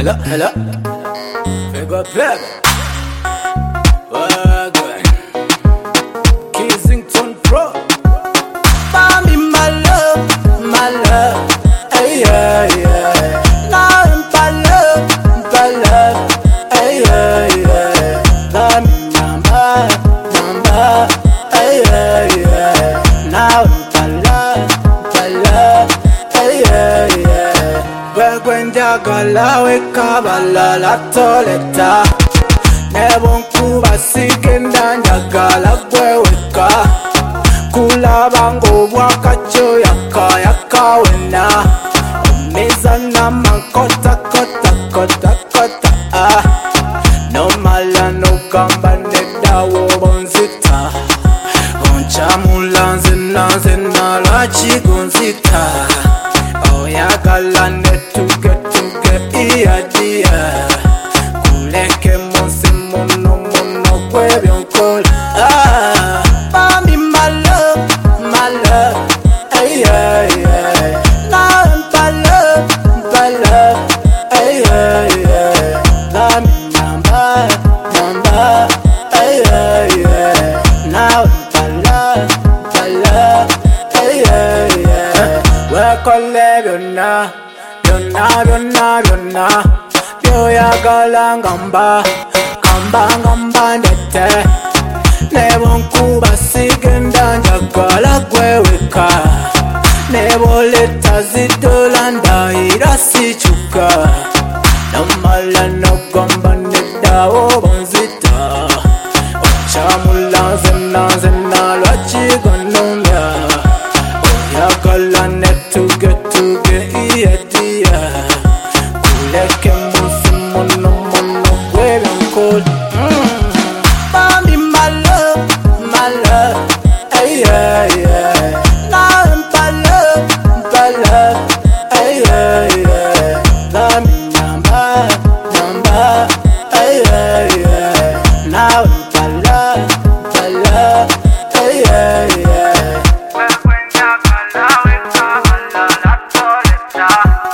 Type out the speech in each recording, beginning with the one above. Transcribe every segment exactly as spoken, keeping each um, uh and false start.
hello, hello. Figure baby. Wagwan. Kensington Pro. Mommy, my love, my love. Hey, yeah, yeah. Now I'm my love, my love. Hey, yeah, yeah. Mommy, mama, mama. Hey, yeah, yeah. Now I'm my love, my love. Hey, yeah, yeah. Wagwan jagala weka bala la toleta. Nebonkuba sigenda njagala gwe weka. Kula bango bwakacho yaka yaka wena. Omiza na makota kota kota kota ah. No mala no gamba nedawo bonzita. Onchamula nzina nzina lachi gonzita. Oyagala netuge tuge iya dia. Kuleke monsi mono mono kwebyonkole ah. Mami my love, my love, ay yeah yeah. Now I'm my love, my love, ay yeah yeah. Mami mama, mama, ay yeah yeah. Now I'm my love, my love, ay yeah yeah. Wekole byonna, byonna byonna byonna. Byoyagala ngamba, ngamba ngamba ndete. Nebonkuba sigenda njagala gwe weka. Neboleta zidola ndahira sikyuka. Namala nogamba nedawo bonzita. Onchamula nzena nzena lwaki gonumya. Oyagala netuge tuge iye diya. Kuleke munsi mono mono gwebyonkole Mami my love, my love, ay yeah yeah. Now I'm my love, my love, ay yeah yeah. Mami mama, mama, ay yeah yeah. Now I'm my love, my love, ay yeah yeah. Wagwan jagala weka bala la toleta.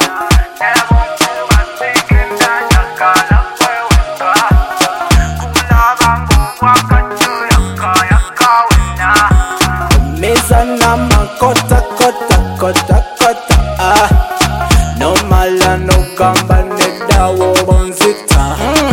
Nebonkuba sigenda njagala gwe weka. Kula bango bwakacho yaka yaka wena. Omiza na makota kota kota kota ah. No mala no gamba nedawo bonzita.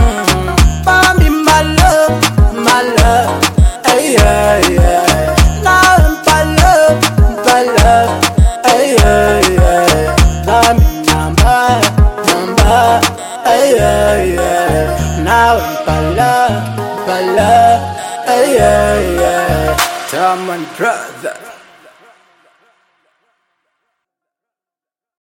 Mami my love, my love, ay yeah yeah. Now I'm my love, my love, ay yeah yeah. Mami mama, mama, ay yeah yeah. Now I'm my love, my love, ay yeah yeah. Diamond brother.